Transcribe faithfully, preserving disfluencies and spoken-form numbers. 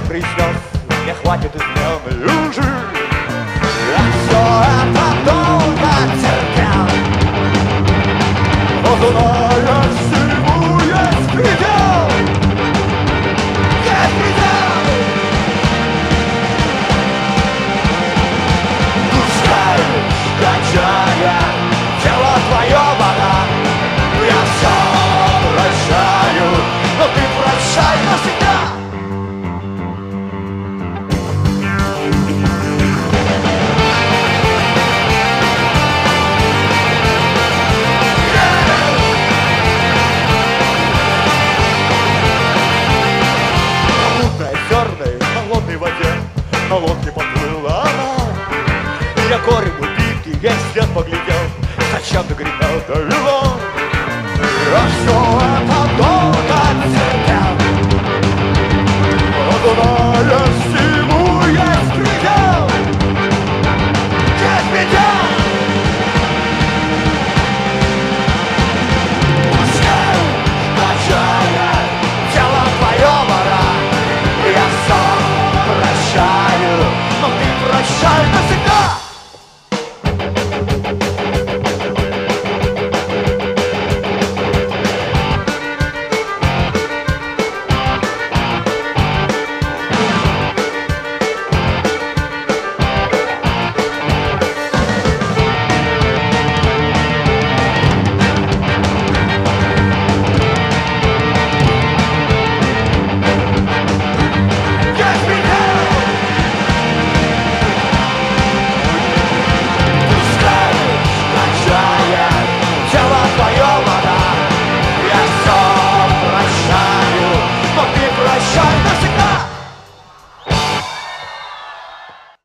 произнес: мне хватит измены лжи. Я все это долго терпел, но знаешь, всему есть предел. Есть предел. Пускай кончая тело твое вода, я все прощаю, но ты прощай навсегда. На лодке поплыла она, я корем убитый, я след поглядел, зачем ты гремел до вела? Я все